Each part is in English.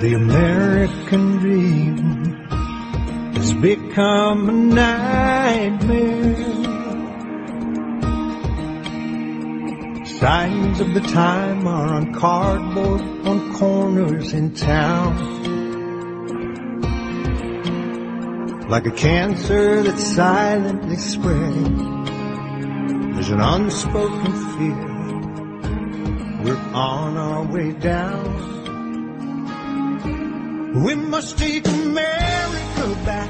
The American dream has become a nightmare. Signs of the time are on cardboard on corners in town. Like a cancer that's silently spreading, there's an unspoken fear. We're on our way down. We must take America back.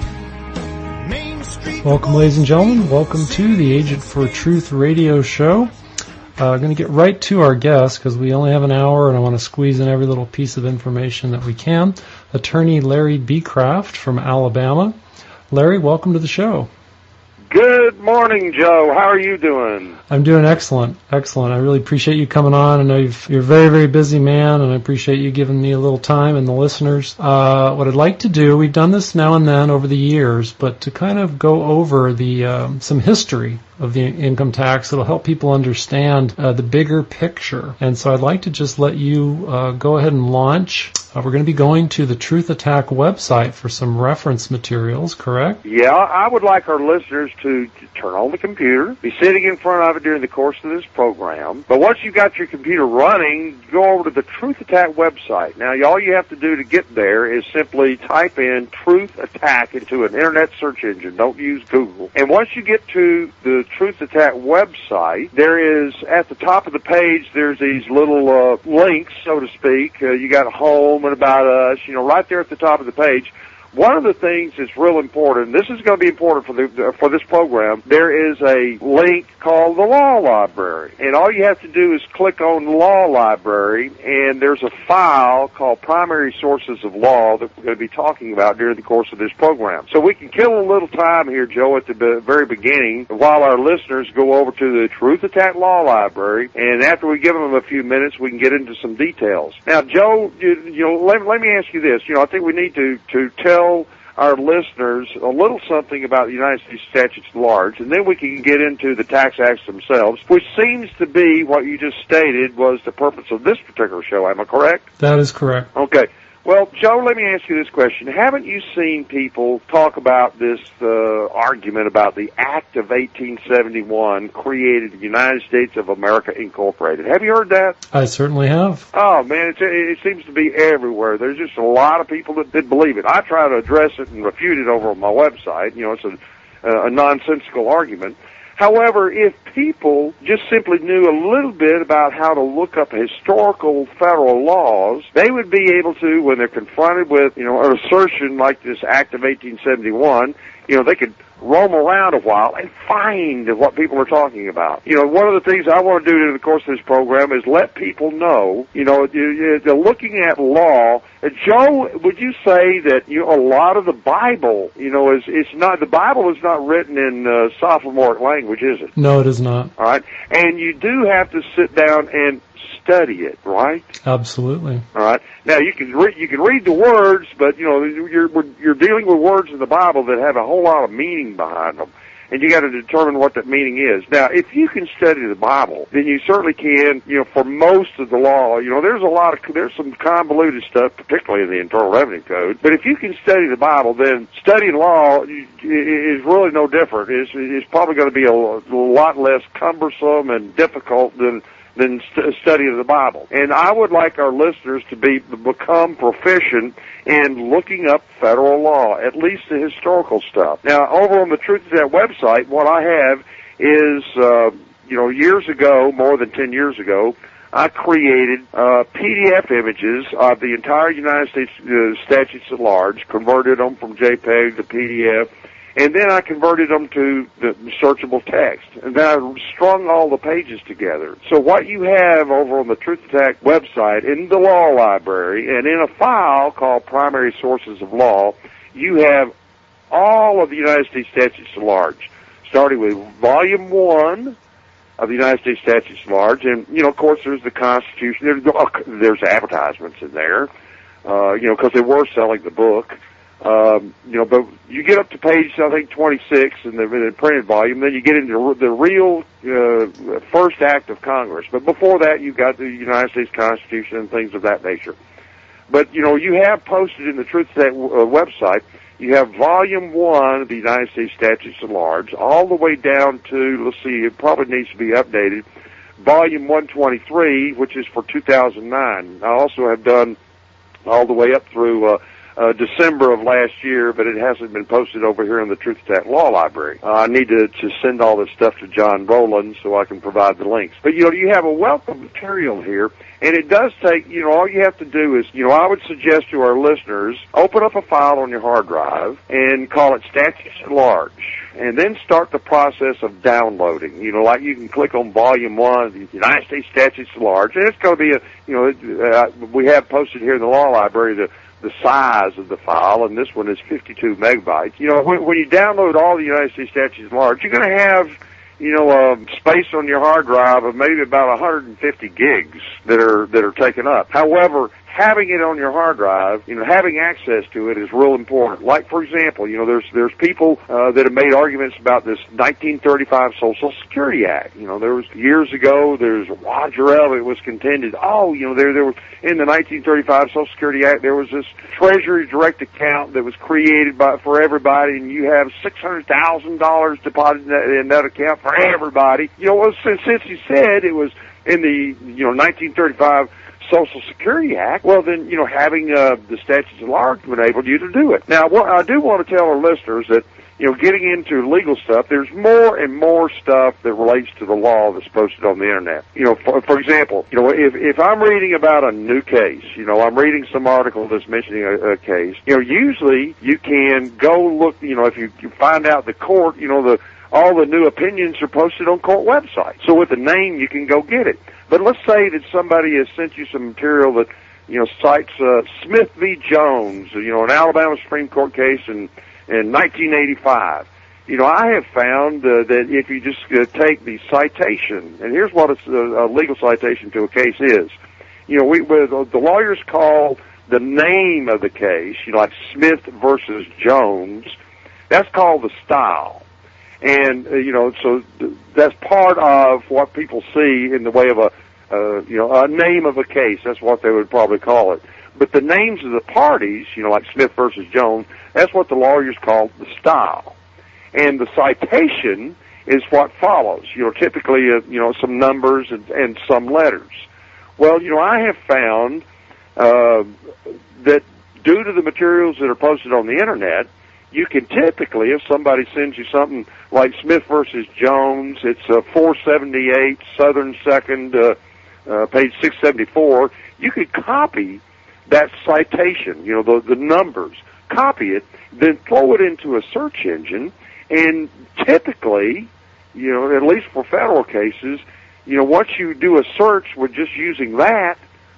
Main Street. Welcome, ladies and gentlemen. Welcome to the Agent for Truth radio show. Going to get right to our guest because we only have an hour and I want to squeeze in every little piece of information that we can. Attorney Larry Becraft from Alabama. Larry, welcome to the show. Good morning, Joe. How are you doing? I'm doing excellent. Excellent. I really appreciate you coming on. I know you're a very, very busy man, and I appreciate you giving me a little time and the listeners. What I'd like to do, we've done this now and then over the years, but to kind of go over the some history of the income tax. It'll help people understand the bigger picture. And so I'd like to just let you go ahead and launch. We're going to be going to the Truth Attack website for some reference materials, correct? Yeah, I would like our listeners to turn on the computer, be sitting in front of it during the course of this program. But once you've got your computer running, go over to the Truth Attack website. Now, all you have to do to get there is simply type in Truth Attack into an internet search engine. Don't use Google. And once you get to the Truth Attack website, there is, at the top of the page, there's these little links, so to speak. You got home and about us, right there at the top of the page. One of the things that's real important, this is going to be important for this program, there is a link called the Law Library. And all you have to do is click on the Law Library, and there's a file called Primary Sources of Law that we're going to be talking about during the course of this program. So we can kill a little time here, Joe, at the very beginning, while our listeners go over to the Truth Attack Law Library, and after we give them a few minutes, we can get into some details. Now, Joe, let me ask you this. I think we need to tell our listeners a little something about the United States statutes at large, and then we can get into the tax acts themselves, which seems to be what you just stated was the purpose of this particular show. Am I correct? That is correct. Okay. Well, Joe, let me ask you this question. Haven't you seen people talk about this argument about the Act of 1871 created the United States of America Incorporated? Have you heard that? I certainly have. Oh, man, it seems to be everywhere. There's just a lot of people that believe it. I try to address it and refute it over on my website. It's a nonsensical argument. However, if people just simply knew a little bit about how to look up historical federal laws, they would be able to, when they're confronted with, an assertion like this Act of 1871, they could roam around a while and find what people are talking about. One of the things I want to do in the course of this program is let people know, they're looking at law. Joe, would you say that a lot of the Bible, the Bible is not written in sophomoric language, is it? No, it is not. All right, and you do have to sit down and study it, right? Absolutely. All right. Now you can read the words, but you're dealing with words in the Bible that have a whole lot of meaning behind them, and you got to determine what that meaning is. Now, if you can study the Bible, then you certainly can. For most of the law, there's some convoluted stuff, particularly in the Internal Revenue Code. But if you can study the Bible, then studying law is really no different. It's probably going to be a lot less cumbersome and difficult than study of the Bible. And I would like our listeners to become proficient in looking up federal law, at least the historical stuff. Now, over on the Truth Attack website, what I have is, years ago, more than 10 years ago, I created PDF images of the entire United States statutes at large, converted them from JPEG to PDF, and then I converted them to the searchable text. And then I strung all the pages together. So what you have over on the Truth Attack website, in the Law Library, and in a file called Primary Sources of Law, you have all of the United States statutes at large, starting with Volume 1 of the United States statutes at large. And, of course, there's the Constitution. There's advertisements in there, because they were selling the book. But you get up to page, I think, 26 in the printed volume, then you get into the real first act of Congress. But before that, you've got the United States Constitution and things of that nature. But, you have posted in the Truth Stat website, you have Volume 1 of the United States Statutes at Large, all the way down to, let's see, it probably needs to be updated, Volume 123, which is for 2009. I also have done all the way up through December of last year, but it hasn't been posted over here in the Truth Stat Law Library. I need to send all this stuff to John Rowland so I can provide the links. But, you have a wealth of material here, and it does take, all you have to do is, I would suggest to our listeners, open up a file on your hard drive and call it Statutes at Large, and then start the process of downloading. Like you can click on Volume 1 of the United States Statutes at Large, and it's going to be we have posted here in the Law Library the size of the file, and this one is 52 megabytes. When you download all the United States Statutes at Large, you're going to have, space on your hard drive of maybe about 150 gigs that are taken up. However, having it on your hard drive, having access to it is real important. Like, for example, there's people that have made arguments about this 1935 Social Security Act. There was years ago, there's Roger Elliott was contended, there was in the 1935 Social Security Act, there was this Treasury direct account that was created for everybody, and you have $600,000 deposited in that account for everybody. Since he said it was in the 1935 Social Security Act, well then, having the statutes at large enabled you to do it. Now, what I do want to tell our listeners that, getting into legal stuff, there's more and more stuff that relates to the law that's posted on the internet. For example, if I'm reading about a new case, I'm reading some article that's mentioning a case, usually you can go look, if you find out the court, all the new opinions are posted on court websites. So with the name, you can go get it. But let's say that somebody has sent you some material that, cites Smith v. Jones, an Alabama Supreme Court case in 1985. I have found that if you just take the citation, and here's what a legal citation to a case is. The lawyers call the name of the case, like Smith versus Jones, that's called the style. And, so that's part of what people see in the way of a name of a case. That's what they would probably call it. But the names of the parties, like Smith versus Jones, that's what the lawyers call the style. And the citation is what follows. Typically, some numbers and some letters. Well, I have found that due to the materials that are posted on the internet, you can typically, if somebody sends you something like Smith versus Jones, it's 478 Southern 2nd, page 674, you could copy that citation, the numbers, copy it, then throw it into a search engine, and typically, at least for federal cases, once you do a search with just using that,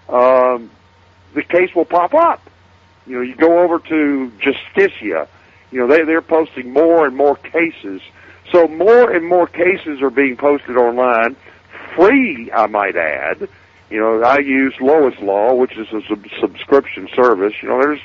the case will pop up. You go over to Justicia, they're posting more and more cases. So more and more cases are being posted online, free, I might add. I use Lois Law, which is a subscription service.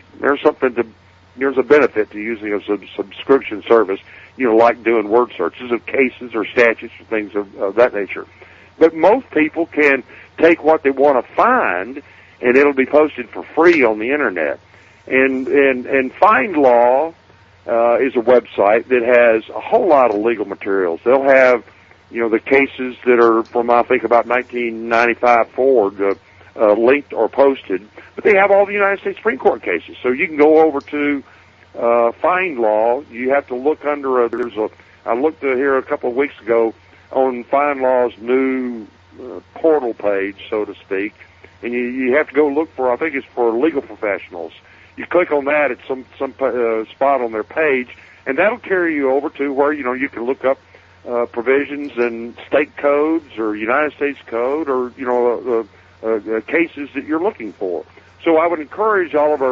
There's a benefit to using a subscription service, like doing word searches of cases or statutes or things of that nature. But most people can take what they want to find, and it'll be posted for free on the internet. And FindLaw is a website that has a whole lot of legal materials. They'll have, the cases that are from, I think, about 1995 forward, linked or posted. But they have all the United States Supreme Court cases. So you can go over to FindLaw. You have to look under I looked here a couple of weeks ago on FindLaw's new portal page, so to speak. And you have to go look for, I think it's for legal professionals. You click on that at some spot on their page, and that'll carry you over to where, you can look up provisions in state codes or United States code or, cases that you're looking for. So I would encourage all of our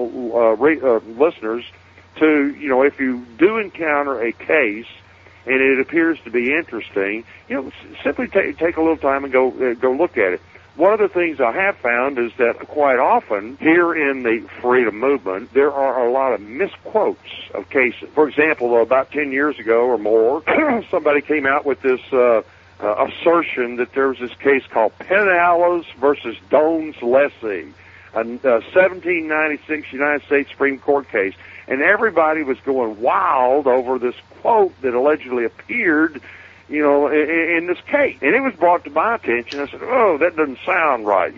listeners to, if you do encounter a case and it appears to be interesting, simply take a little time and go look at it. One of the things I have found is that quite often here in the freedom movement, there are a lot of misquotes of cases. For example, about 10 years ago or more, somebody came out with this assertion that there was this case called Penales versus Dones Lessee. a 1796 United States Supreme Court case, and everybody was going wild over this quote that allegedly appeared, in this case. And it was brought to my attention. I said, "Oh, that doesn't sound right."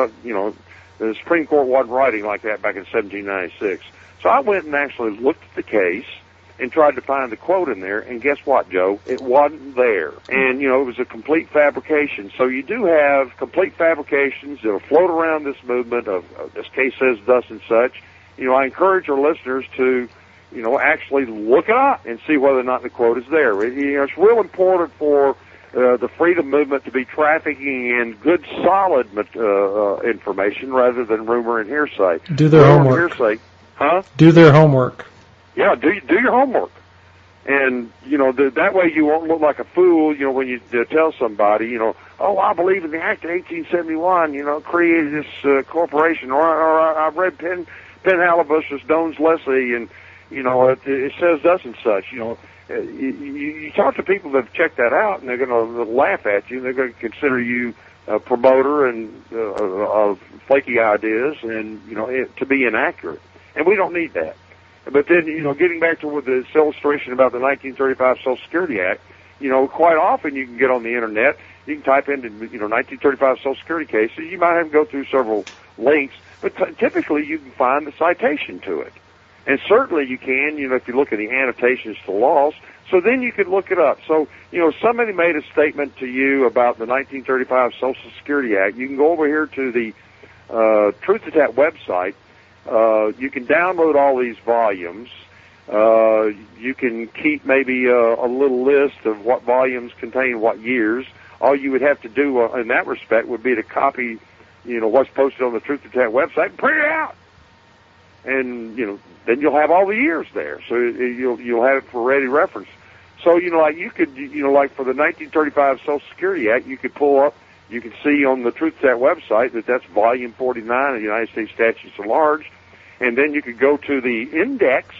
The Supreme Court wasn't writing like that back in 1796. So I went and actually looked at the case and tried to find the quote in there, and guess what, Joe? It wasn't there. And, it was a complete fabrication. So you do have complete fabrications that will float around this movement of this case says thus and such. I encourage our listeners to, actually look it up and see whether or not the quote is there. It's real important for the freedom movement to be trafficking in good, solid information rather than rumor and hearsay. Do their homework. Hearsay, huh? Do their homework. Yeah, do your homework. And, that way you won't look like a fool, when you tell somebody, "Oh, I believe in the Act of 1871, created this corporation," or I've read Penn Halibus's Dones Leslie, and, it says thus and such. You talk to people that have checked that out, and they're going to laugh at you, and they're going to consider you a promoter and of flaky ideas and, to be inaccurate. And we don't need that. But then, getting back to this illustration about the 1935 Social Security Act, quite often you can get on the Internet, you can type into, 1935 Social Security cases, you might have to go through several links, but typically you can find the citation to it. And certainly you can, if you look at the annotations to laws, so then you could look it up. So, somebody made a statement to you about the 1935 Social Security Act. You can go over here to the Truth Attack website. You can download all these volumes. You can keep maybe a little list of what volumes contain what years. All you would have to do in that respect would be to copy, what's posted on the Truth Attack website and print it out. And, then you'll have all the years there. So you'll have it for ready reference. So, you could, like for the 1935 Social Security Act, you could pull up, you can see on the Truth Attack website that's volume 49 of the United States Statutes at Large. And then you could go to the index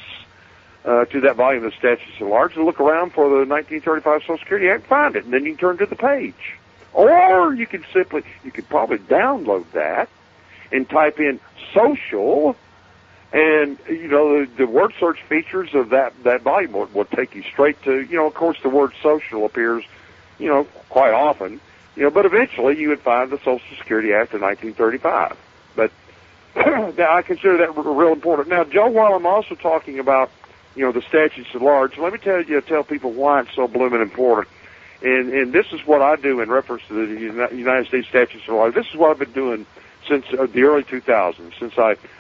to that volume of the Statutes at Large and look around for the 1935 Social Security Act and find it. And then you can turn to the page. Or you could probably download that and type in social, and, the word search features of that volume will take you straight to, of course the word social appears, quite often, but eventually you would find the Social Security Act of 1935. But now, I consider that real important. Now, Joe, while I'm also talking about, the statutes at large, let me tell people why it's so blooming important. And this is what I do in reference to the United States statutes at large. This is what I've been doing since the early 2000s, since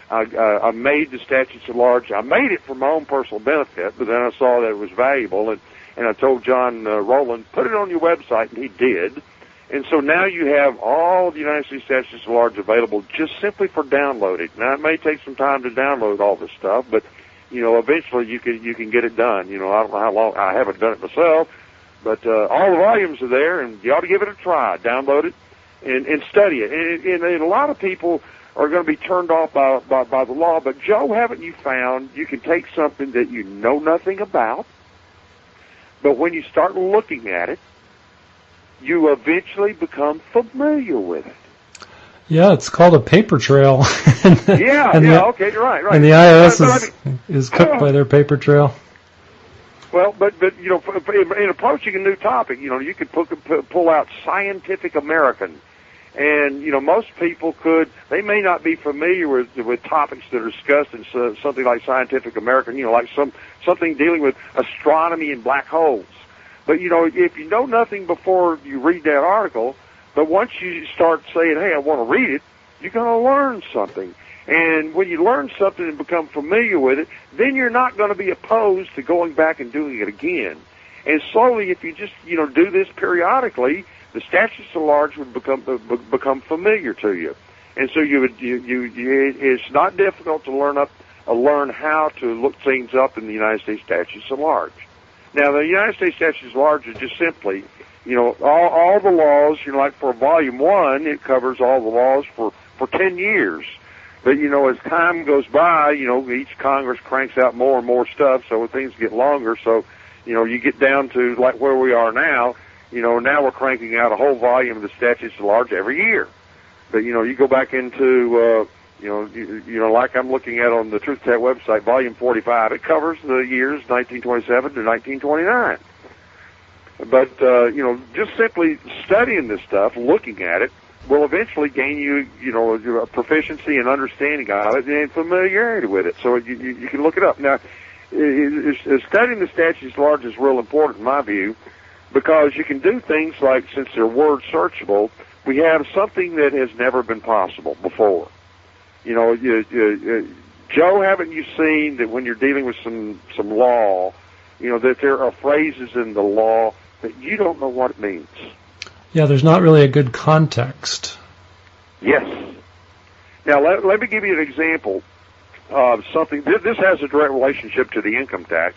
I made the statutes at large. I made it for my own personal benefit, but then I saw that it was valuable, and I told John Rowland, put it on your website, and he did. And so now you have all the United States statutes at large available just simply for downloading. Now, it may take some time to download all this stuff, but, eventually you can get it done. I don't know how long. I haven't done it myself, but all the volumes are there, and you ought to give it a try. Download it and study it. And a lot of people are going to be turned off by the law, but, Joe, haven't you found you can take something that you know nothing about, but when you start looking at it, you eventually become familiar with it. Yeah, it's called a paper trail. Okay, you're right. And the IRS is cooked by their paper trail. Well, but in approaching a new topic, you could pull out Scientific American, and most people they may not be familiar with topics that are discussed in something like Scientific American, like something dealing with astronomy and black holes. But, if you know nothing before you read that article, but once you start saying, hey, I want to read it, you're going to learn something. And when you learn something and become familiar with it, then you're not going to be opposed to going back and doing it again. And slowly, if you just, do this periodically, the statutes at large would become familiar to you. And so it's not difficult to learn how to look things up in the United States statutes at large. Now, the United States statutes at large are just simply, all the laws, like for Volume 1, it covers all the laws for 10 years. But, as time goes by, each Congress cranks out more and more stuff, so things get longer. So, you get down to, like, where we are now, now we're cranking out a whole volume of the statutes at large every year. But, you go back into Like I'm looking at on the TruthTech website, volume 45, it covers the years 1927 to 1929. But, just simply studying this stuff, looking at it, will eventually gain you, a proficiency and understanding of it and familiarity with it. So you can look it up. Now, studying the statutes at large is real important in my view, because you can do things like, since they're word searchable, we have something that has never been possible before. Joe, haven't you seen that when you're dealing with some law, that there are phrases in the law that you don't know what it means? Yeah, there's not really a good context. Yes. Now, let me give you an example of something. This has a direct relationship to the income tax.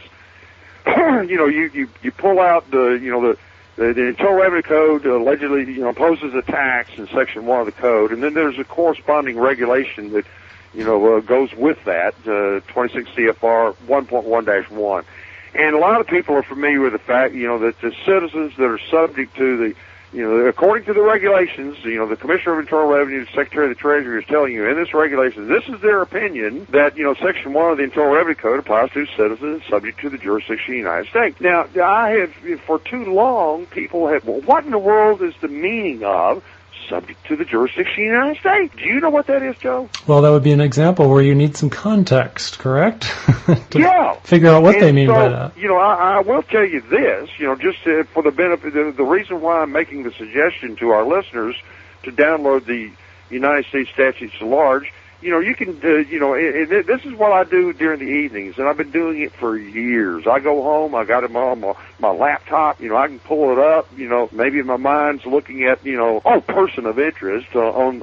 You pull out the Internal Revenue Code allegedly imposes a tax in Section 1 of the code, and then there's a corresponding regulation that goes with that, 26 CFR 1.1-1. And a lot of people are familiar with the fact, that the citizens that are subject to the, according to the regulations, the Commissioner of Internal Revenue, the Secretary of the Treasury is telling you in this regulation, this is their opinion, that, Section 1 of the Internal Revenue Code applies to citizens subject to the jurisdiction of the United States. Now, for too long, people have, well, what in the world is the meaning of subject to the jurisdiction of the United States? Do you know what that is, Joe? Well, that would be an example where you need some context, correct? Yeah. Figure out what they mean by that. I will tell you this, just for the benefit, the reason why I'm making the suggestion to our listeners to download the United States statutes at large, you can, this is what I do during the evenings, and I've been doing it for years. I go home, I got it on my laptop, I can pull it up, maybe my mind's looking at, person of interest on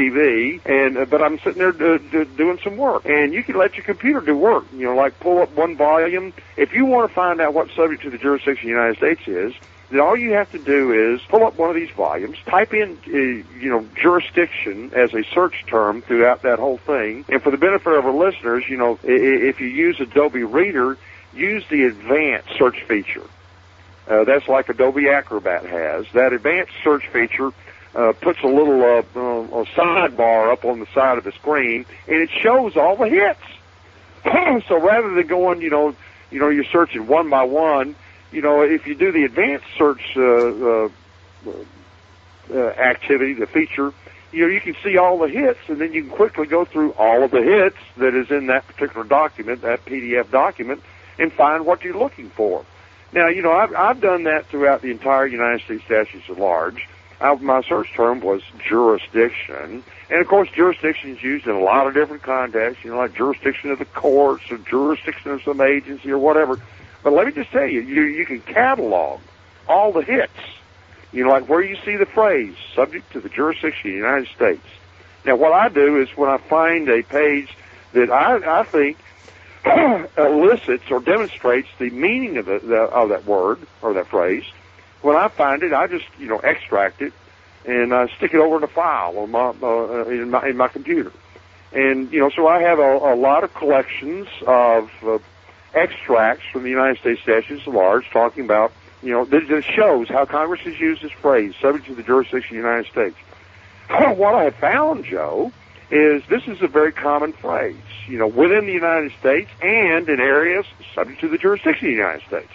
TV, but I'm sitting there doing some work. And you can let your computer do work, like pull up one volume. If you want to find out what subject to the jurisdiction of the United States is, then all you have to do is pull up one of these volumes, type in, jurisdiction as a search term throughout that whole thing. And for the benefit of our listeners, if you use Adobe Reader, use the advanced search feature. That's like Adobe Acrobat has. That advanced search feature puts a little a sidebar up on the side of the screen, and it shows all the hits. So rather than going, you're searching one by one, if you do the advanced search activity, the feature, you can see all the hits, and then you can quickly go through all of the hits that is in that particular document, that PDF document, and find what you're looking for. Now, I've done that throughout the entire United States statutes at large. My search term was jurisdiction. And, of course, jurisdiction is used in a lot of different contexts, like jurisdiction of the courts or jurisdiction of some agency or whatever. But let me just tell you, you can catalog all the hits, like where you see the phrase, subject to the jurisdiction of the United States. Now, what I do is when I find a page that I think elicits or demonstrates the meaning of that word or that phrase, when I find it, I just, extract it and stick it over in a file on in my computer. And, so I have a lot of collections of extracts from the United States statutes at large talking about, that shows how Congress has used this phrase, subject to the jurisdiction of the United States. What I have found, Joe, is this is a very common phrase, within the United States and in areas subject to the jurisdiction of the United States.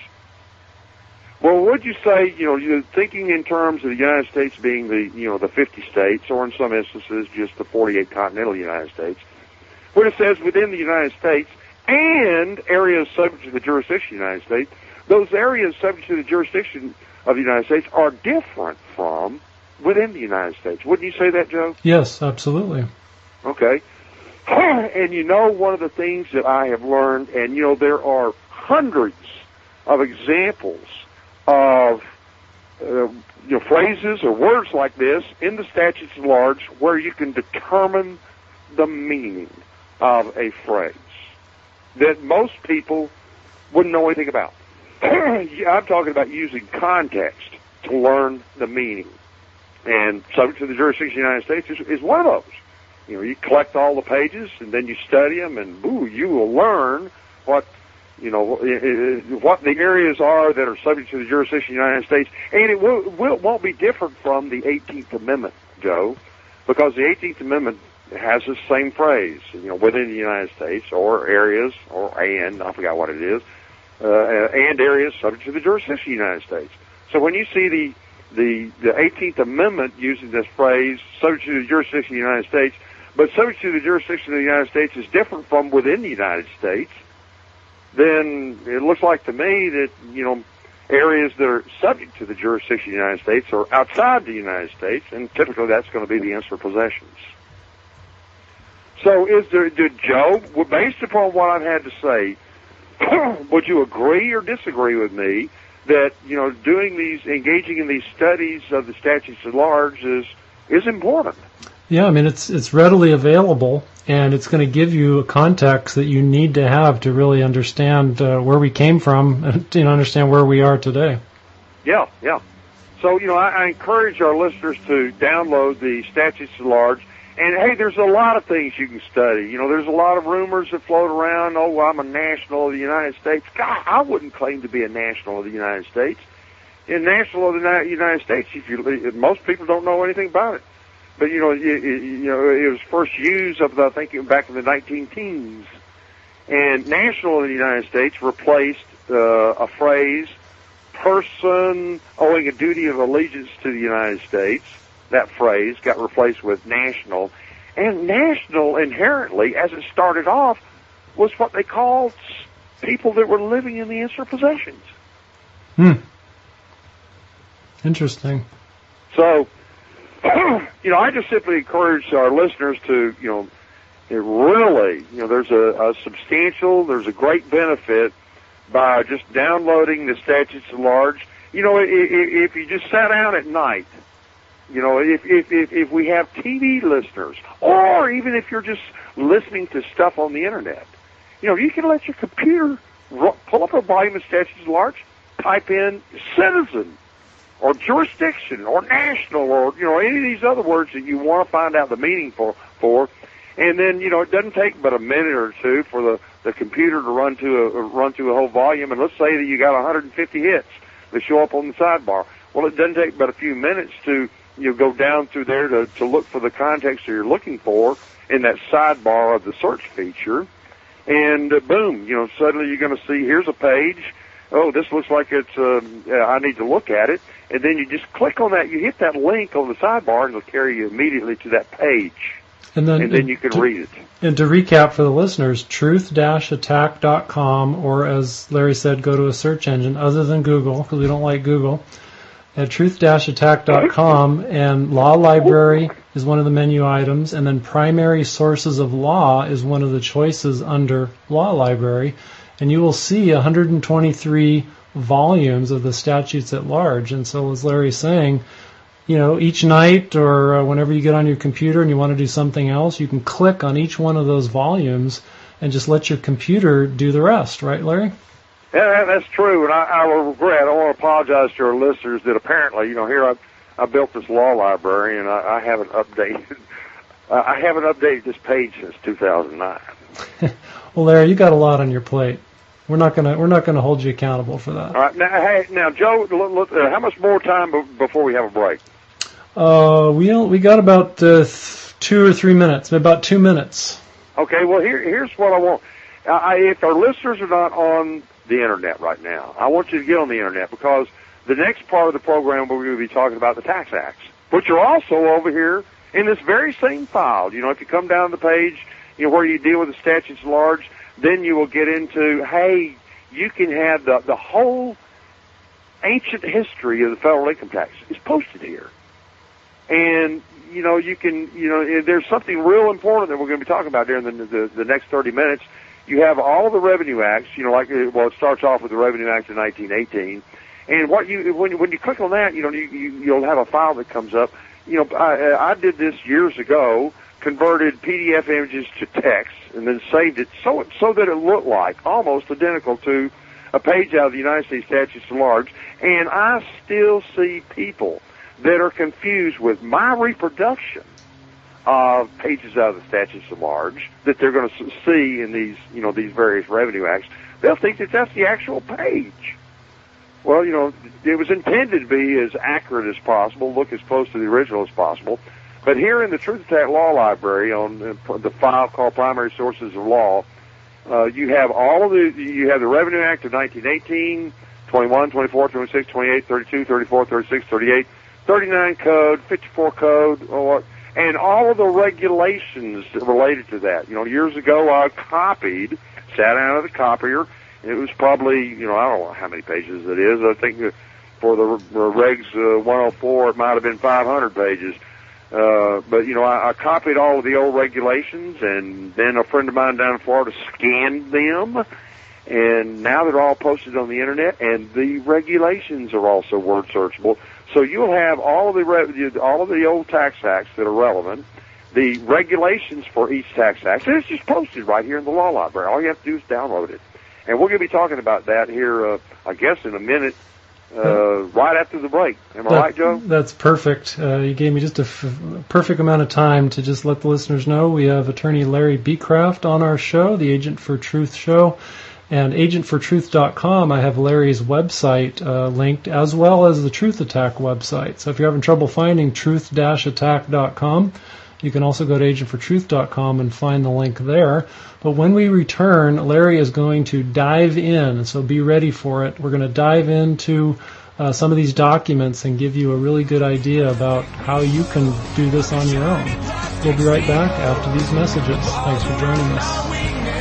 Well, would you say, you're thinking in terms of the United States being the 50 states, or in some instances just the 48 continental United States, when it says within the United States and areas subject to the jurisdiction of the United States, those areas subject to the jurisdiction of the United States are different from within the United States. Wouldn't you say that, Joe? Yes, absolutely. Okay. And one of the things that I have learned, and there are hundreds of examples of phrases or words like this in the statutes at large where you can determine the meaning of a phrase that most people wouldn't know anything about. I'm talking about using context to learn the meaning. And subject to the jurisdiction of the United States is one of those. You collect all the pages, and then you study them, and you will learn what the areas are that are subject to the jurisdiction of the United States. And it won't be different from the 18th Amendment, Joe, because the 18th Amendment has the same phrase, within the United States, or areas, I forgot what it is, and areas subject to the jurisdiction of the United States. So when you see the 18th Amendment using this phrase, subject to the jurisdiction of the United States, but subject to the jurisdiction of the United States is different from within the United States, then it looks like to me that, areas that are subject to the jurisdiction of the United States are outside the United States, and typically that's going to be the insula possessions. So did Joe, based upon what I've had to say, would you agree or disagree with me that, engaging in these studies of the statutes at large is important? Yeah, I mean, it's readily available, and it's going to give you a context that you need to have to really understand where we came from and understand where we are today. Yeah. So, I encourage our listeners to download the statutes at large. And, hey, there's a lot of things you can study. There's a lot of rumors that float around, I'm a national of the United States. God, I wouldn't claim to be a national of the United States. In national of the United States, most people don't know anything about it. But, it was first used, I think, back in the 19-teens. And national of the United States replaced a phrase, person owing a duty of allegiance to the United States. That phrase got replaced with national. And national, inherently, as it started off, was what they called people that were living in the insula possessions. Interesting. So, I just simply encourage our listeners to, really, there's there's a great benefit by just downloading the statutes at large. If you just sat down at night, if we have TV listeners, or even if you're just listening to stuff on the internet, you can let your computer pull up a volume of statutes at large, type in citizen, or jurisdiction, or national, or, any of these other words that you want to find out the meaning for, and then, it doesn't take but a minute or two for the computer to run through a whole volume, and let's say that you got 150 hits that show up on the sidebar. Well, it doesn't take but a few minutes to, go down through there to look for the context that you're looking for in that sidebar of the search feature, and boom, suddenly you're going to see, here's a page, this looks like it's, I need to look at it. And then you just click on that, you hit that link on the sidebar, and it'll carry you immediately to that page. And then you can read it. And to recap for the listeners, truth-attack.com, or as Larry said, go to a search engine other than Google, because we don't like Google, at truth-attack.com, and Law Library is one of the menu items, and then Primary Sources of Law is one of the choices under Law Library. And you will see 123 volumes of the statutes at large. And so, as Larry's saying, each night or whenever you get on your computer and you want to do something else, you can click on each one of those volumes and just let your computer do the rest. Right, Larry? Yeah, that's true. And I will regret, I want to apologize to our listeners that apparently, here I built this law library and I haven't updated. I haven't updated this page since 2009. Well, Larry, you got a lot on your plate. We're not gonna hold you accountable for that. All right, now, Joe, how much more time before we have a break? We got about 2 or 3 minutes, about 2 minutes. Okay, well here's what I want. If our listeners are not on the internet right now, I want you to get on the internet, because the next part of the program we're going to be talking about the tax acts, which are also over here in this very same file. If you come down the page, where you deal with the statutes at large, then you will get into, hey, you can have the whole ancient history of the federal income tax is posted here. And, you can, there's something real important that we're going to be talking about during the next 30 minutes. You have all the revenue acts, it starts off with the Revenue Act of 1918. And when you click on that, you'll have a file that comes up. I did this years ago, converted PDF images to text, and then saved it so that it looked like almost identical to a page out of the United States statutes at large. And I still see people that are confused with my reproduction of pages out of the statutes at large that they're going to see in these various revenue acts. They'll think that that's the actual page. Well, it was intended to be as accurate as possible, look as close to the original as possible. But here in the Truth Attack Law Library, on the file called Primary Sources of Law, you have the Revenue Act of 1918, 21, 24, 26, 28, 32, 34, 36, 38, 39 Code, 54 Code, and all of the regulations related to that. Years ago I sat down at the copier, and it was probably, I don't know how many pages it is. I think for the Regs 104, it might have been 500 pages. But I copied all of the old regulations, and then a friend of mine down in Florida scanned them, and now they're all posted on the internet, and the regulations are also word searchable. So you'll have all of the old tax acts that are relevant, the regulations for each tax act, and it's just posted right here in the law library. All you have to do is download it. And we're going to be talking about that here, I guess, in a minute, right after the break. Am I right, Joe? That's perfect. You gave me just a perfect amount of time to just let the listeners know we have attorney Larry Becraft on our show, the Agent for Truth show. And agentfortruth.com, I have Larry's website linked, as well as the Truth Attack website. So if you're having trouble finding truth-attack.com, you can also go to agentfortruth.com and find the link there. But when we return, Larry is going to dive in, so be ready for it. We're going to dive into some of these documents and give you a really good idea about how you can do this on your own. We'll be right back after these messages. Thanks for joining us.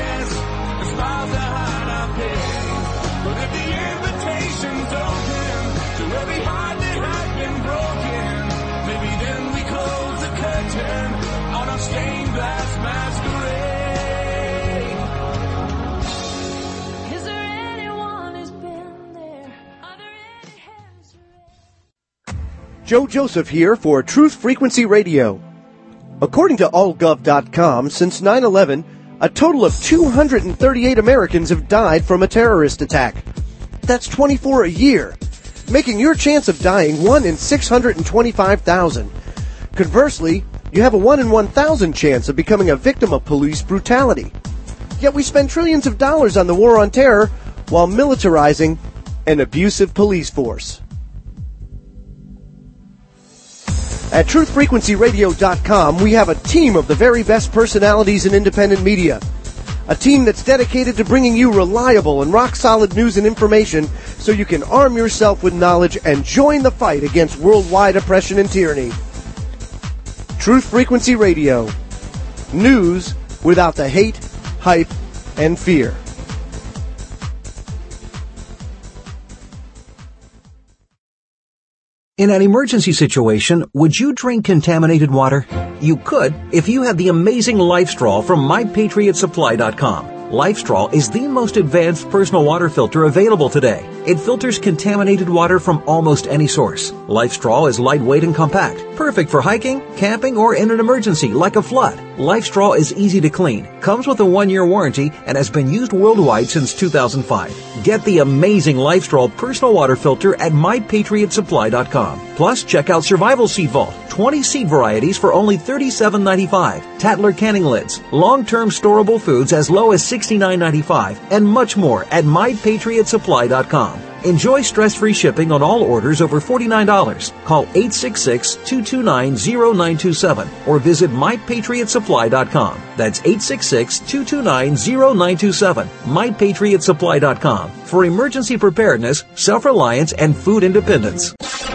Joe Joseph here for Truth Frequency Radio. According to allgov.com, since 9/11, a total of 238 Americans have died from a terrorist attack. That's 24 a year, making your chance of dying 1 in 625,000. Conversely, you have a 1 in 1,000 chance of becoming a victim of police brutality. Yet we spend trillions of dollars on the war on terror while militarizing an abusive police force. At truthfrequencyradio.com, we have a team of the very best personalities in independent media. A team that's dedicated to bringing you reliable and rock-solid news and information so you can arm yourself with knowledge and join the fight against worldwide oppression and tyranny. Truth Frequency Radio. News without the hate, hype, and fear. In an emergency situation, would you drink contaminated water? You could if you had the amazing LifeStraw from MyPatriotSupply.com. LifeStraw is the most advanced personal water filter available today. It filters contaminated water from almost any source. LifeStraw is lightweight and compact, perfect for hiking, camping, or in an emergency like a flood. LifeStraw is easy to clean, comes with a 1-year warranty, and has been used worldwide since 2005. Get the amazing LifeStraw personal water filter at MyPatriotSupply.com. Plus, check out Survival Seed Vault, 20 seed varieties for only $37.95, Tatler canning lids, long-term storable foods as low as $69.95, and much more at MyPatriotSupply.com. Enjoy stress-free shipping on all orders over $49. Call 866-229-0927 or visit MyPatriotSupply.com. That's 866-229-0927. MyPatriotSupply.com for emergency preparedness, self-reliance, and food independence.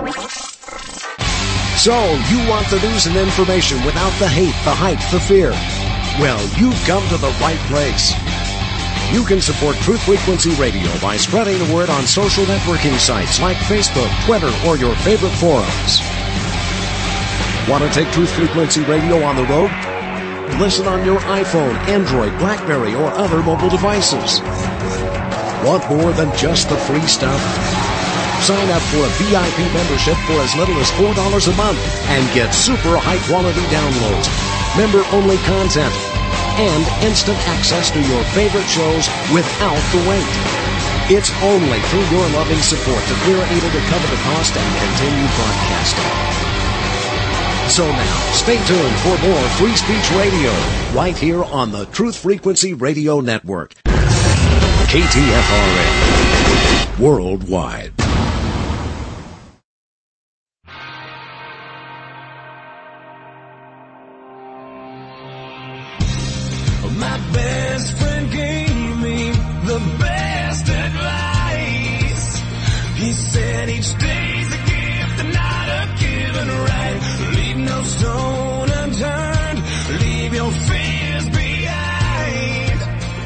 So, you want the news and information without the hate, the hype, the fear? Well, you've come to the right place. You can support Truth Frequency Radio by spreading the word on social networking sites like Facebook, Twitter, or your favorite forums. Want to take Truth Frequency Radio on the road? Listen on your iPhone, Android, BlackBerry, or other mobile devices. Want more than just the free stuff? Sign up for a VIP membership for as little as $4 a month and get super high-quality downloads, member-only content, and instant access to your favorite shows without the wait. It's only through your loving support that we're able to cover the cost and continue broadcasting. So now, stay tuned for more Free Speech Radio right here on the Truth Frequency Radio Network. KTFRN. Worldwide. My best friend gave me the best advice. He said each day's a gift and not a given right. Leave no stone unturned, leave your fears behind.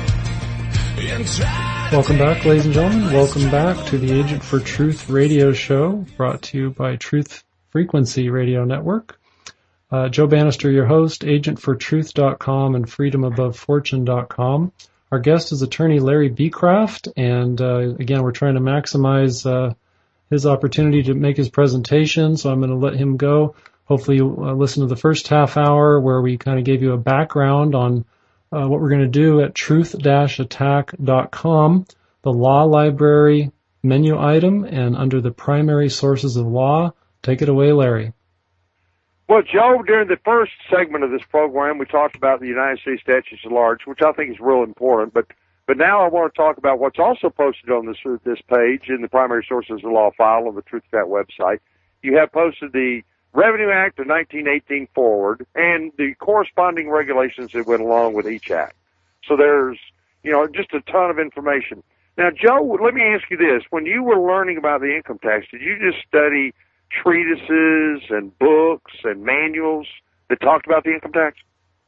And try. Welcome back, ladies and gentlemen. Welcome back to the Agent for Truth radio show, brought to you by Truth Frequency Radio Network. Joe Bannister, your host, agentfortruth.com and freedomabovefortune.com. Our guest is attorney Larry Becraft, and again, we're trying to maximize his opportunity to make his presentation, so I'm going to let him go. Hopefully you'll listen to the first half hour where we kind of gave you a background on what we're going to do at truth-attack.com, the law library menu item, and under the primary sources of law. Take it away, Larry. Well, Joe, during the first segment of this program, we talked about the United States statutes at large, which I think is real important. But now I want to talk about what's also posted on this page in the primary sources of law file on the Truth Stat website. You have posted the Revenue Act of 1918 forward and the corresponding regulations that went along with each act. So there's, just a ton of information. Now, Joe, let me ask you this. When you were learning about the income tax, did you just study treatises and books and manuals that talked about the income tax?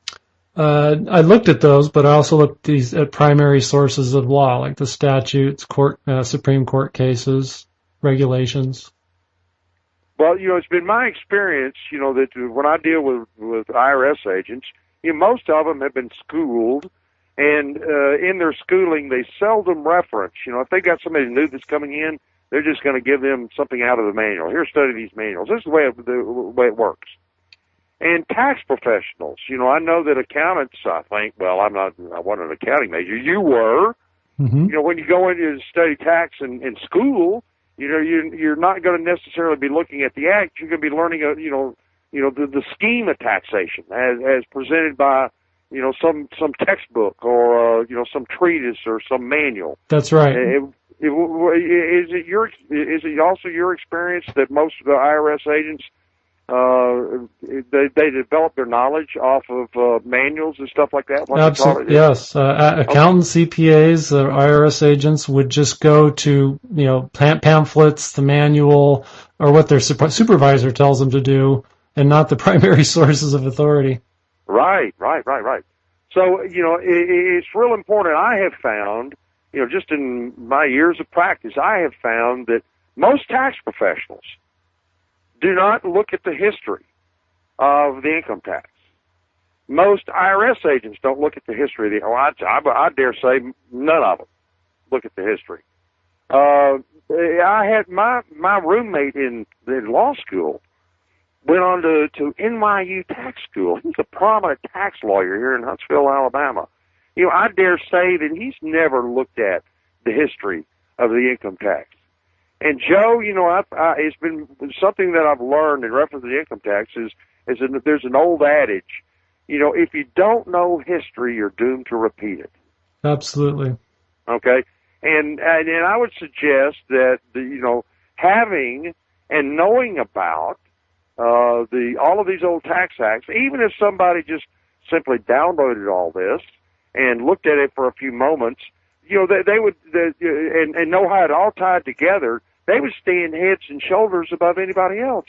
I looked at those, but I also looked at primary sources of law, like the statutes, Supreme Court cases, regulations. Well, it's been my experience, that when I deal with IRS agents, most of them have been schooled, and in their schooling, they seldom reference. If they got somebody new that's coming in, they're just going to give them something out of the manual. Here, study these manuals. This is the way it works. And tax professionals, I know that accountants, I think, I wasn't an accounting major. You were. Mm-hmm. When you go in to study tax in school, you're not going to necessarily be looking at the act. You're going to be learning, the scheme of taxation as presented by, some textbook or, some treatise or some manual. That's right. Is it also your experience that most of the IRS agents they develop their knowledge off of manuals and stuff like that? Absolutely, yes. Accountants, CPAs, IRS agents would just go to pamphlets, the manual, or what their supervisor tells them to do, and not the primary sources of authority. Right. So it's real important. I have found, just in my years of practice, I have found that most tax professionals do not look at the history of the income tax. Most IRS agents don't look at the history of I dare say none of them look at the history. I had my roommate in law school went on to NYU tax school. He's a prominent tax lawyer here in Huntsville, Alabama. I dare say that he's never looked at the history of the income tax. And Joe, it's been something that I've learned in reference to the income tax is there's an old adage, if you don't know history, you're doomed to repeat it. Absolutely. Okay, and I would suggest that having and knowing about all of these old tax acts, even if somebody just simply downloaded all this and looked at it for a few moments, they would and know how it all tied together. They would stand heads and shoulders above anybody else.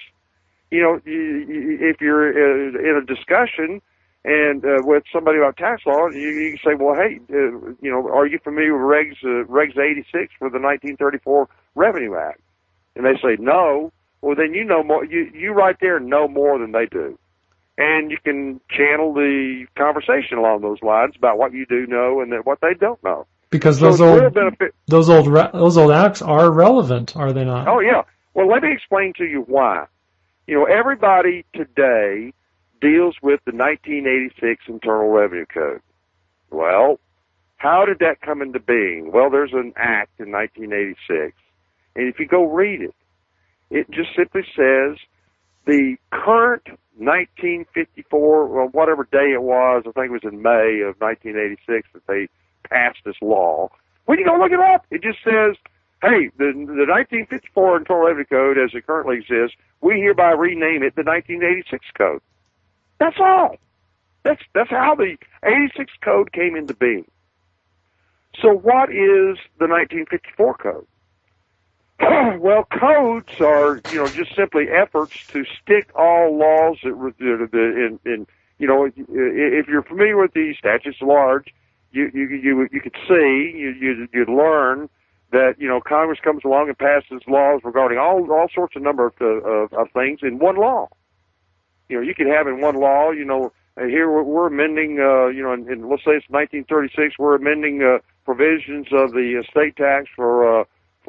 If you're in a discussion and with somebody about tax law, you can say, well, hey, are you familiar with Regs 86 for the 1934 Revenue Act? And they say no. Well, then you know more. You right there know more than they do, and you can channel the conversation along those lines about what you do know and what they don't know. Because those old acts are relevant, are they not? Oh yeah. Well, let me explain to you why. Everybody today deals with the 1986 Internal Revenue Code. Well, how did that come into being? Well, there's an act in 1986, and if you go read it, it just simply says the current 1954, well, whatever day it was, I think it was in May of 1986 that they passed this law. When you go look it up, it just says, hey, the 1954 Internal Revenue Code as it currently exists, we hereby rename it the 1986 Code. That's all. That's how the 86 code came into being. So what is the 1954 code? Well, codes are, just simply efforts to stick all laws in if you're familiar with the statutes at large, you could see, you'd learn that, Congress comes along and passes laws regarding all sorts of number of things in one law. You could have in one law, here we're amending, and let's say it's 1936, we're amending provisions of the estate tax for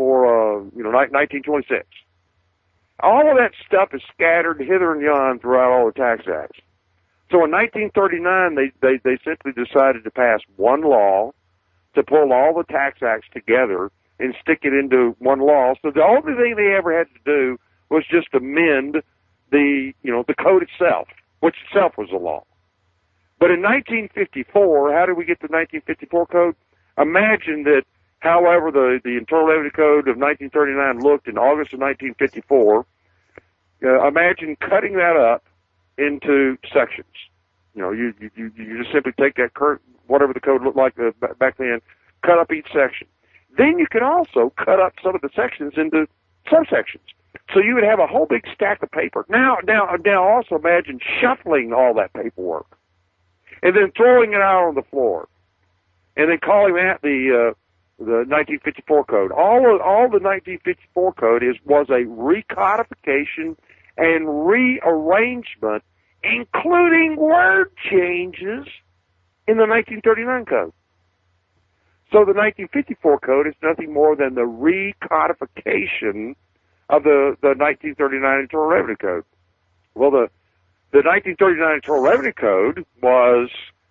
1926. All of that stuff is scattered hither and yon throughout all the tax acts. So in 1939, they simply decided to pass one law to pull all the tax acts together and stick it into one law. So the only thing they ever had to do was just amend the code itself, which itself was a law. But in 1954, how did we get the 1954 code? Imagine that, however, the Internal Revenue Code of 1939 looked in August of 1954. Imagine cutting that up into sections. You just simply take that current, whatever the code looked like back then, cut up each section. Then you can also cut up some of the sections into subsections. So you would have a whole big stack of paper. Now also imagine shuffling all that paperwork and then throwing it out on the floor and then calling that the 1954 code. All the 1954 code was a recodification and rearrangement, including word changes in the 1939 code. So the 1954 code is nothing more than the recodification of the 1939 Internal Revenue Code. Well, the 1939 Internal Revenue Code was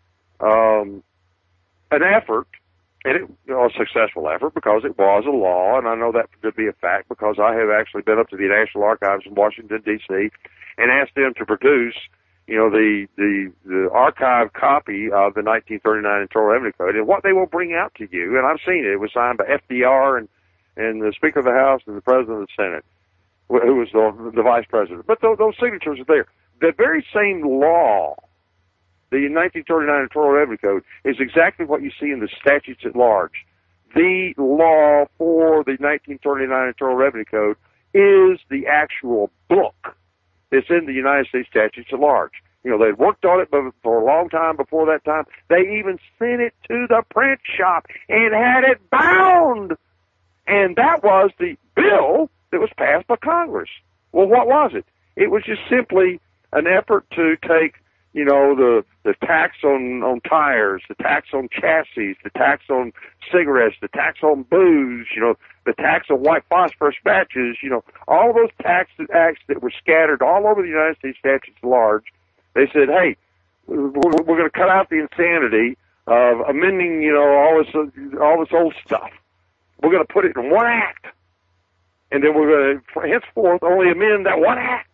an effort, and it was a successful effort because it was a law, and I know that to be a fact because I have actually been up to the National Archives in Washington, D.C., and asked them to produce the archived copy of the 1939 Internal Revenue Code and what they will bring out to you. And I've seen it. It was signed by FDR and the Speaker of the House and the President of the Senate, who was the Vice President. But those signatures are there. The very same law, the 1939 Internal Revenue Code, is exactly what you see in the statutes at large. The law for the 1939 Internal Revenue Code is the actual book. It's in the United States statutes at large. They'd worked on it for a long time before that time. They even sent it to the print shop and had it bound. And that was the bill that was passed by Congress. Well, what was it? It was just simply an effort to take, the tax on tires, the tax on chassis, the tax on cigarettes, the tax on booze, the tax on white phosphorus matches, all those tax acts that were scattered all over the United States statutes at large. They said, hey, we're going to cut out the insanity of amending, all this old stuff. We're going to put it in one act. And then we're going to, henceforth, only amend that one act.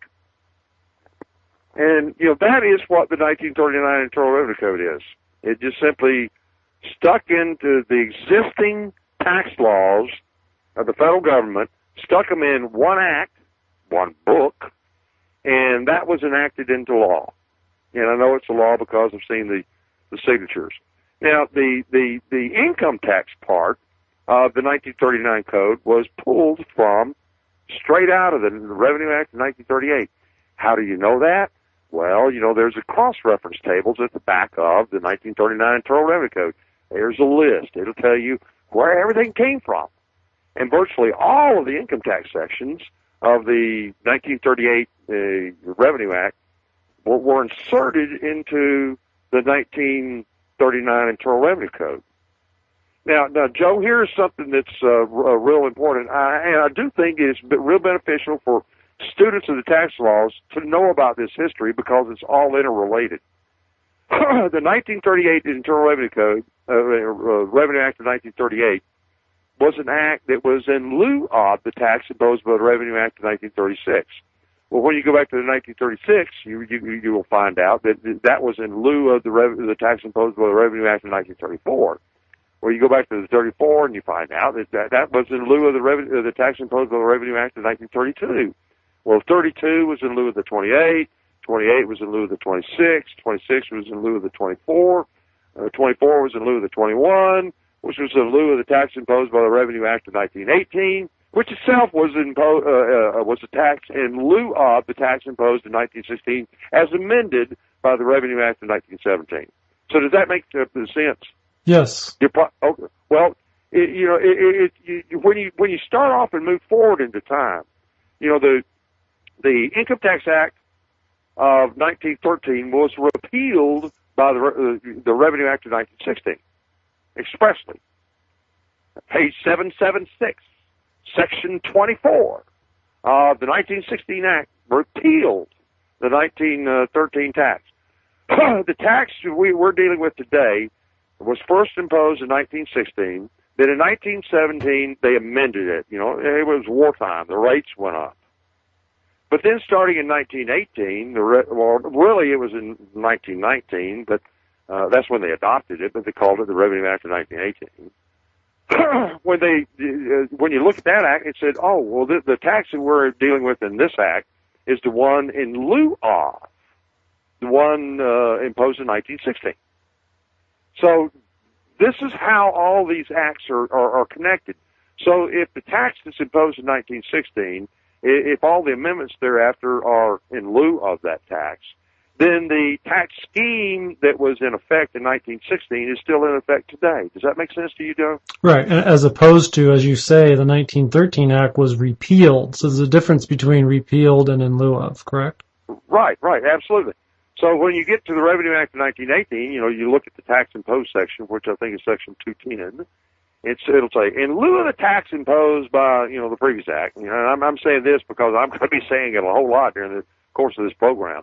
And, that is what the 1939 Internal Revenue Code is. It just simply stuck into the existing tax laws of the federal government, stuck them in one act, one book, and that was enacted into law. And I know it's a law because I've seen the signatures. Now, the income tax part of the 1939 code was pulled from straight out of the Revenue Act of 1938. How do you know that? Well, there's a cross-reference tables at the back of the 1939 Internal Revenue Code. There's a list. It'll tell you where everything came from. And virtually all of the income tax sections of the 1938 Revenue Act were inserted into the 1939 Internal Revenue Code. Now, Joe, here's something that's real important. And I do think it's real beneficial for students of the tax laws to know about this history because it's all interrelated. The 1938 Internal Revenue Code, Revenue Act of 1938, was an act that was in lieu of the tax imposed by the Revenue Act of 1936. Well, when you go back to the 1936, you will find out that that was in lieu of the tax imposed by the Revenue Act of 1934. Well, you go back to the 34 and you find out that was in lieu of the tax imposed by the Revenue Act of 1932. Well, 32 was in lieu of the 28 28 was in lieu of the 26. 26 was in lieu of the 24. 24 was in lieu of the 21, which was in lieu of the tax imposed by the Revenue Act of 1918, which itself was a tax in lieu of the tax imposed in 1916, as amended by the Revenue Act of 1917. So does that make sense? Yes. Okay. Well, when you start off and move forward into time, the Income Tax Act of 1913 was repealed by the Revenue Act of 1916, expressly. Page 776, Section 24 of the 1916 Act repealed the 1913 tax. The tax we're dealing with today was first imposed in 1916. Then in 1917, they amended it. It was wartime. The rates went up. But then starting in 1918, really it was in 1919, but that's when they adopted it, but they called it the Revenue Act of 1918. When you look at that act, it said, the tax that we're dealing with in this act is the one in lieu of the one imposed in 1916. So this is how all these acts are connected. So if the tax that's imposed in 1916, if all the amendments thereafter are in lieu of that tax, then the tax scheme that was in effect in 1916 is still in effect today. Does that make sense to you, Joe? Right, as opposed to, as you say, the 1913 Act was repealed. So there's a difference between repealed and in lieu of, correct? Right, absolutely. So when you get to the Revenue Act of 1918, you look at the tax imposed section, which I think is Section 210. It'll say, in lieu of the tax imposed by, the previous act, and I'm saying this because I'm going to be saying it a whole lot during the course of this program.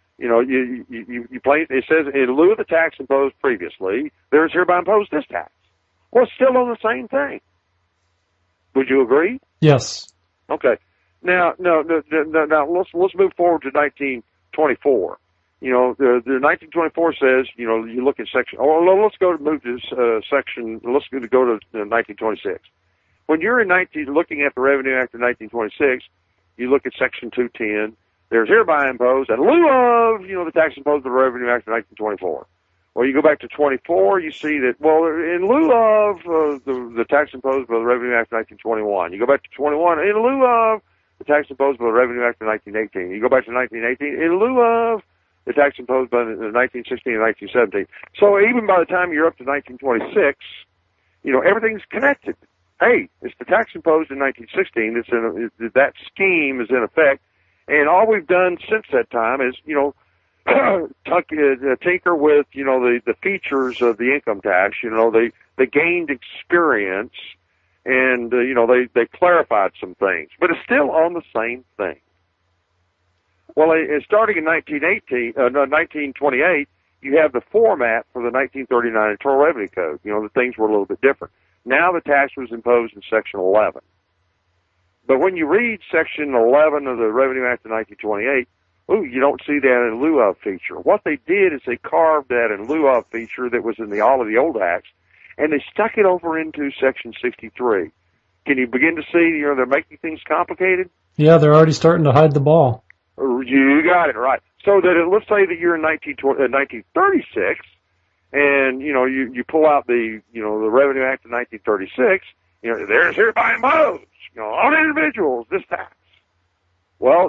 It says, in lieu of the tax imposed previously, there is hereby imposed this tax. Well, it's still on the same thing. Would you agree? Yes. Okay. Now, let's move forward to 1924. The 1924 says, you look at section. Let's go to section. Let's go to 1926. When you're looking at the Revenue Act of 1926, you look at section 210. There's hereby imposed in lieu of, the tax imposed by the Revenue Act of 1924. Well, you go back to 24, you see that, in lieu of the tax imposed by the Revenue Act of 1921. You go back to 21, in lieu of the tax imposed by the Revenue Act of 1918. You go back to 1918, in lieu of the tax imposed by the 1916 and 1917. So even by the time you're up to 1926, everything's connected. Hey, it's the tax imposed in 1916. That scheme is in effect. And all we've done since that time is, tinker with, the features of the income tax. They gained experience and, they clarified some things. But it's still on the same thing. Well, starting in 1928, you have the format for the 1939 Internal Revenue Code. The things were a little bit different. Now the tax was imposed in Section 11. But when you read Section 11 of the Revenue Act of 1928, you don't see that in lieu of feature. What they did is they carved that in lieu of feature that was in all of the old acts, and they stuck it over into Section 63. Can you begin to see, they're making things complicated? Yeah, they're already starting to hide the ball. You got it, right. So that let's say that you're in 1936, and, you pull out the Revenue Act of 1936, there's hereby imposed, on individuals, this tax. Well,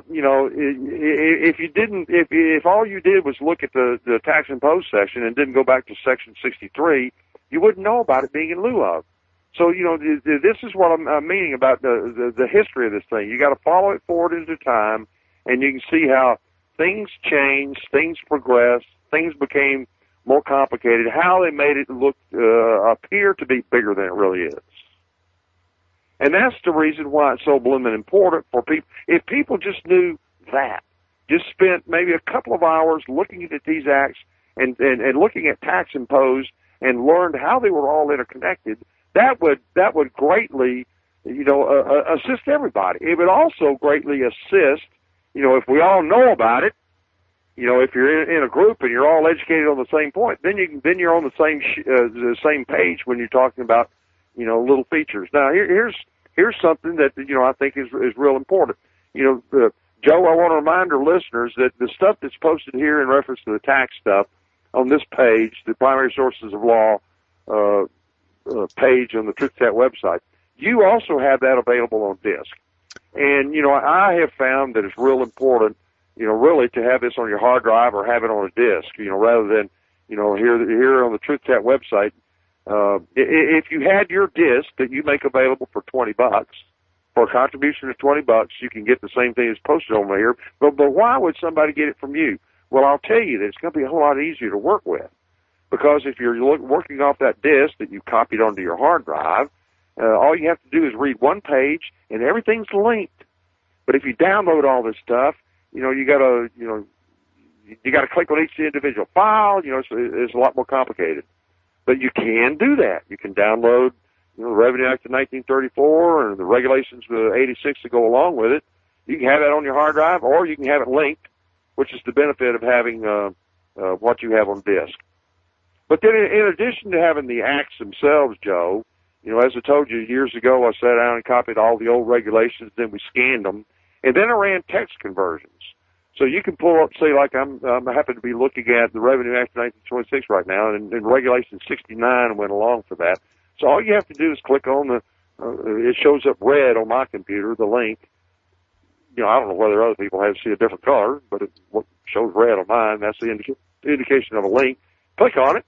if all you did was look at the tax imposed section and didn't go back to Section 63, you wouldn't know about it being in lieu of. So, this is what I'm meaning about the history of this thing. You got to follow it forward into time, and you can see how things changed, things progressed, things became more complicated, how they made it appear to be bigger than it really is. And that's the reason why it's so blooming important for people. If people just knew that, just spent maybe a couple of hours looking at these acts and looking at tax imposed and learned how they were all interconnected, that would greatly, assist everybody. It would also greatly assist, if we all know about it, if you're in a group and you're all educated on the same point, then you're on the same page when you're talking about, little features. Now here's something that, I think is real important. Joe, I want to reminder, listeners, that the stuff that's posted here in reference to the tax stuff on this page, the Primary Sources of Law page on the TruthChat website, you also have that available on disk. And, I have found that it's real important, really to have this on your hard drive or have it on a disk, rather than, here on the TruthChat website. If you had your disk that you make available for $20, for a contribution of $20, you can get the same thing as posted on here. But why would somebody get it from you? Well, I'll tell you that it's going to be a whole lot easier to work with, because if you're working off that disk that you copied onto your hard drive, all you have to do is read one page, and everything's linked. But if you download all this stuff, you gotta click on each individual file. It's a lot more complicated. But you can do that. You can download, the Revenue Act of 1934 and the regulations of 86 that go along with it. You can have that on your hard drive, or you can have it linked, which is the benefit of having what you have on disk. But then, in addition to having the acts themselves, Joe, as I told you years ago, I sat down and copied all the old regulations, then we scanned them, and then I ran text conversions. So you can pull up, say, like I happen to be looking at the Revenue Act of 1926 right now, and Regulation 69 went along for that. So all you have to do is click on it shows up red on my computer, the link. I don't know whether other people see a different color, but it shows red on mine. That's the indication of a link. Click on it,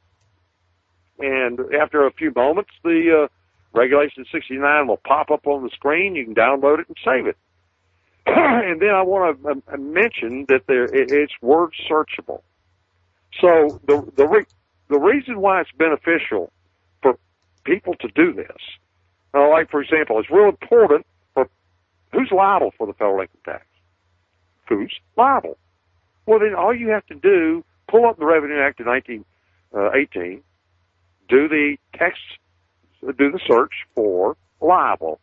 and after a few moments, the Regulation 69 will pop up on the screen. You can download it and save it. And then I want to mention that it's word searchable. So the reason why it's beneficial for people to do this, like for example, it's real important for who's liable for the federal income tax. Who's liable? Well, then all you have to do, pull up the Revenue Act of 1918, do the search for liable,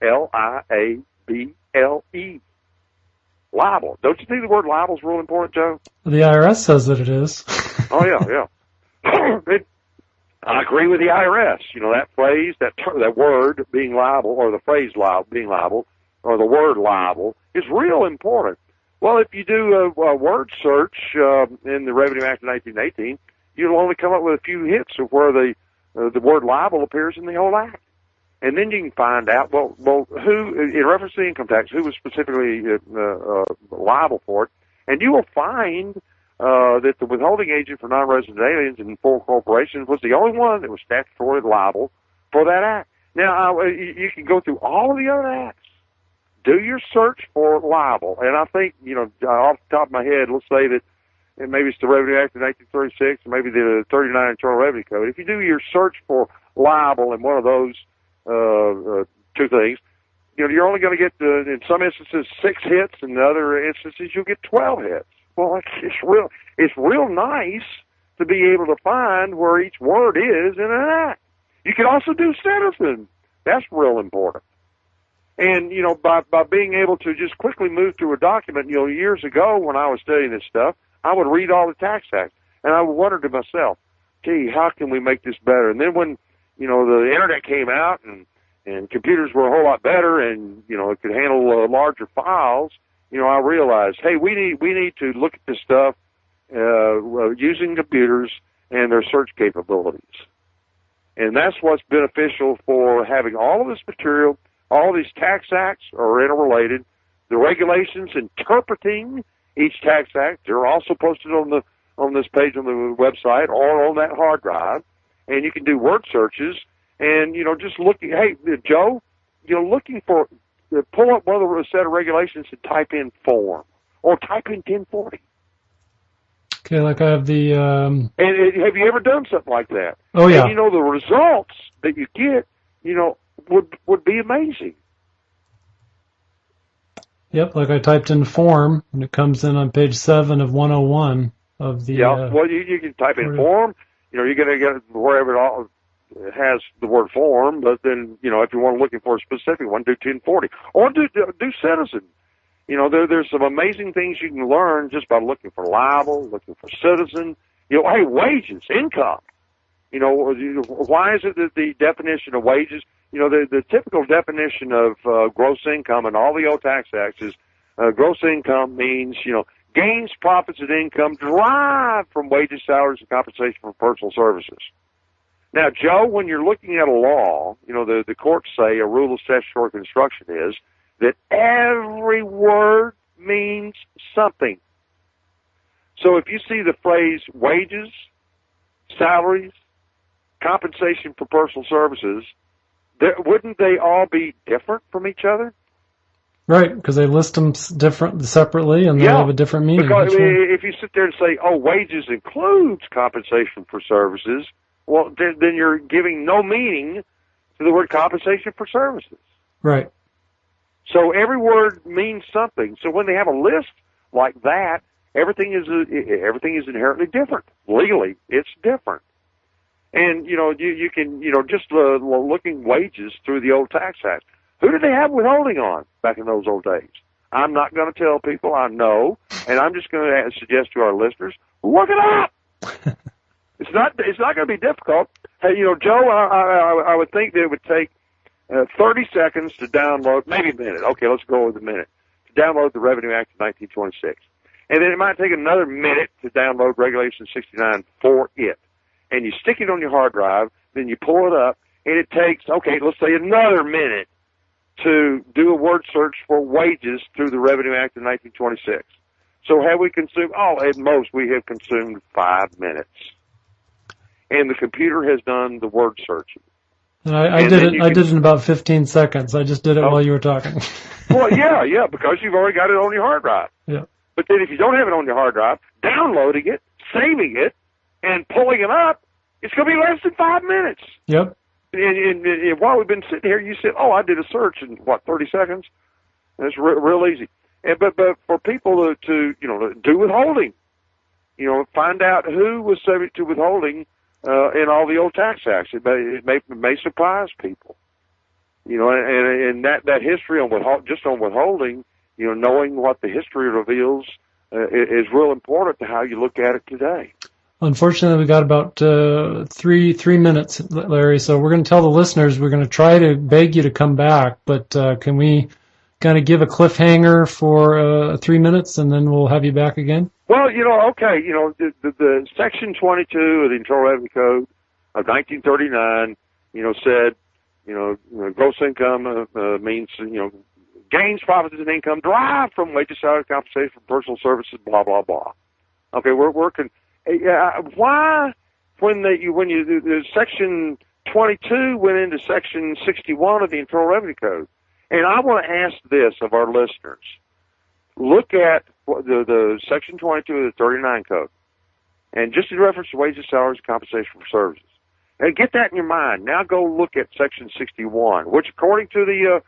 L-I-A-B-L-E. Liable. Don't you think the word liable is real important, Joe? The IRS says that it is. Oh, yeah. I agree with the IRS. That phrase, that word being liable, or the phrase being liable, or the word liable, is real important. Well, if you do a word search in the Revenue Act of 1918, you'll only come up with a few hits of where the word liable appears in the whole act. And then you can find out, well, who, in reference to the income tax, who was specifically liable for it. And you will find that the withholding agent for non-resident aliens and foreign corporations was the only one that was statutorily liable for that act. Now, you can go through all of the other acts, do your search for liable. And I think, off the top of my head, let's say that and maybe it's the Revenue Act of 1936, or maybe the 39 Internal Revenue Code. If you do your search for liable in one of those two things, you're only going to get, in some instances, 6 hits, and in other instances, you'll get 12 hits. Well, it's real nice to be able to find where each word is in an act. You can also do citizen. That's real important. And, by being able to just quickly move through a document, years ago when I was studying this stuff, I would read all the tax acts, and I would wonder to myself, gee, how can we make this better? And then when, the internet came out and computers were a whole lot better and, it could handle larger files, I realized, hey, we need to look at this stuff using computers and their search capabilities. And that's what's beneficial for having all of this material. All these tax acts are interrelated. The regulations interpreting each tax act, they're also posted on this page on the website or on that hard drive. And you can do word searches and, just looking, hey, Joe, looking for, pull up one of the set of regulations and type in form or type in 1040. Okay, like I have the... And have you ever done something like that? Oh, yeah. And, the results that you get, would be amazing. Yep, like I typed in form, and it comes in on page 7 of 101 of the... Yeah, well, you can type in form. You're going to get wherever it all has the word form, but then, if you want looking for a specific one, do 1040. Or do citizen. There's some amazing things you can learn just by looking for liable, looking for citizen. Hey, wages, income. Why is it that the definition of wages, the typical definition of gross income in all the old tax acts is gross income means, gains, profits, and income derived from wages, salaries, and compensation for personal services. Now, Joe, when you're looking at a law, the courts say a rule of statutory construction is that every word means something. So if you see the phrase wages, salaries, compensation for personal services, wouldn't they all be different from each other? Right, because they list them separately, and they have a different meaning. Because if you sit there and say, wages includes compensation for services, well, then you're giving no meaning to the word compensation for services. Right. So every word means something. So when they have a list like that, everything is inherently different. Legally, it's different. And, you can, just looking wages through the old Tax Act. Who did they have withholding on back in those old days? I'm not going to tell people I know, and I'm just going to suggest to our listeners, look it up. It's not going to be difficult. Hey, Joe, I would think that it would take 30 seconds to download, maybe a minute. Okay, let's go with a minute. To download the Revenue Act of 1926. And then it might take another minute to download Regulation 69 for it. And you stick it on your hard drive, then you pull it up, and it takes, let's say another minute to do a word search for wages through the Revenue Act of 1926. So have we consumed, at most we have consumed 5 minutes. And the computer has done the word searching. And I did it in about 15 seconds. I just did it while you were talking. Well, yeah, because you've already got it on your hard drive. Yeah. But then if you don't have it on your hard drive, downloading it, saving it, and pulling it up, it's going to be less than 5 minutes. Yep. And while we've been sitting here, you said, I did a search in, 30 seconds? And it's real easy. But for people to do withholding, find out who was subject to withholding in all the old tax acts. It may surprise people. And that history on withholding, knowing what the history reveals is real important to how you look at it today. Unfortunately, we got about 3 minutes, Larry. So we're going to tell the listeners we're going to try to beg you to come back, but can we kind of give a cliffhanger for 3 minutes, and then we'll have you back again? Well, the Section 22 of the Internal Revenue Code of 1939, said, gross income means, gains, profits, and income derived from wages, salary, compensation for personal services, blah, blah, blah. Okay, we're working. Why, when the Section 22 went into Section 61 of the Internal Revenue Code? And I want to ask this of our listeners. Look at the Section 22 of the 39 Code, and just in reference to wages, salaries, compensation for services. And get that in your mind. Now go look at Section 61, which according to the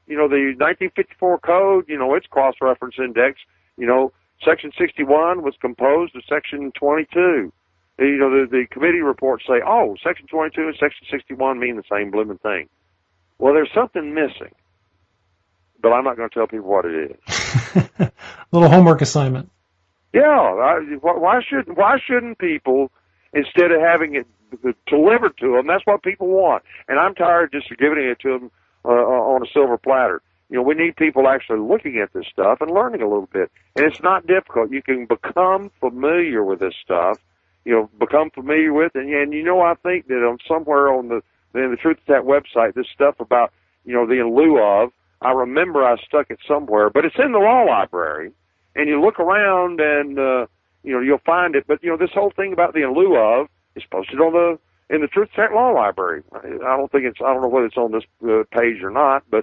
1954 Code, its cross-reference index, Section 61 was composed of Section 22. The committee reports say, Section 22 and Section 61 mean the same blooming thing. Well, there's something missing, but I'm not going to tell people what it is. A little homework assignment. Yeah, why shouldn't people, instead of having it delivered to them, that's what people want. And I'm tired of just giving it to them on a silver platter. We need people actually looking at this stuff and learning a little bit. And it's not difficult. You can become familiar with this stuff, become familiar with it. And I think that somewhere in the Truth Is That website, this stuff about, the in lieu of, I remember I stuck it somewhere, but it's in the law library. And you look around and, you'll find it. But, this whole thing about the in lieu of is posted in the Truth Is That law library. I don't know whether it's on this page or not, but,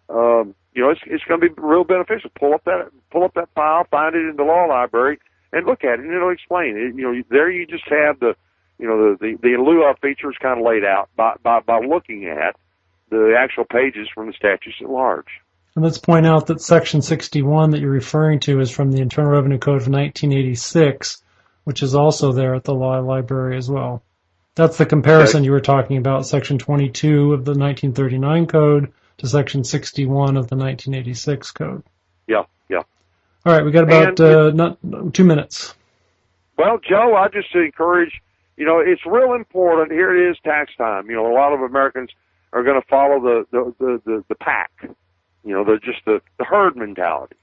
it's going to be real beneficial. Pull up that file, find it in the law library, and look at it, and it'll explain it. There you just have the in lieu of features kind of laid out by looking at the actual pages from the statutes at large. And let's point out that Section 61 that you're referring to is from the Internal Revenue Code of 1986, which is also there at the law library as well. That's the comparison you were talking about, Section 22 of the 1939 Code to Section 61 of the 1986 Code. Yeah. All right, we got about 2 minutes. Well, Joe, I just encourage, it's real important. Here it is, tax time. A lot of Americans are going to follow the pack, the herd mentality.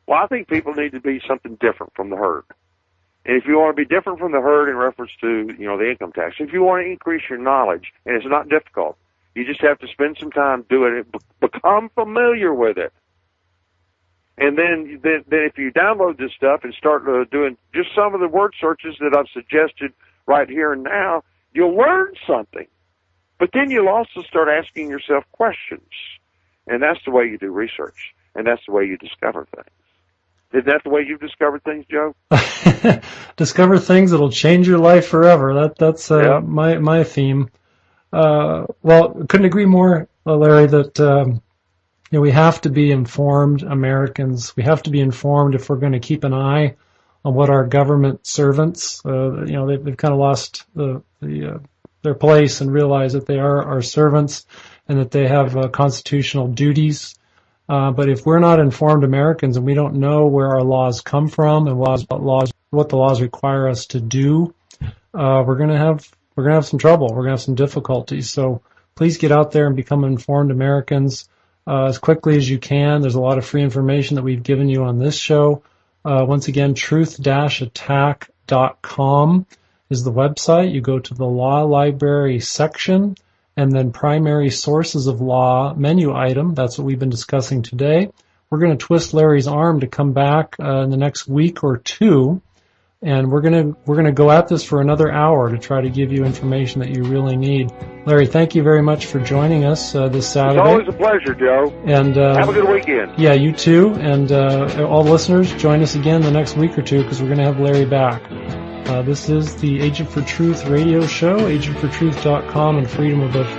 Well, I think people need to be something different from the herd. And if you want to be different from the herd in reference to, the income tax, if you want to increase your knowledge, and it's not difficult, you just have to spend some time doing it, become familiar with it. And then if you download this stuff and start doing just some of the word searches that I've suggested right here and now, you'll learn something. But then you'll also start asking yourself questions. And that's the way you do research. And that's the way you discover things. Is that the way you've discovered things, Joe? Discover things that'll change your life forever. That's my theme. Well, couldn't agree more, Larry, that we have to be informed Americans. We have to be informed if we're going to keep an eye on what our government servants, they've kind of lost their place and realize that they are our servants and that they have constitutional duties. But if we're not informed Americans and we don't know where our laws come from and what the laws require us to do, we're going to have some trouble. We're going to have some difficulties. So please get out there and become informed Americans as quickly as you can. There's a lot of free information that we've given you on this show. Once again, truth-attack.com is the website. You go to the Law Library section and then Primary Sources of Law menu item. That's what we've been discussing today. We're going to twist Larry's arm to come back in the next week or two, and we're going to go at this for another hour to try to give you information that you really need. Larry, thank you very much for joining us this Saturday. It's always a pleasure, Joe. And have a good weekend. Yeah, you too. And all the listeners, join us again the next week or two because we're going to have Larry back. This is the Agent for Truth radio show, agentfortruth.com and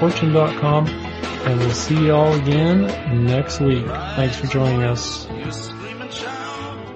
freedomabovefortune.com. And we'll see you all again next week. Thanks for joining us.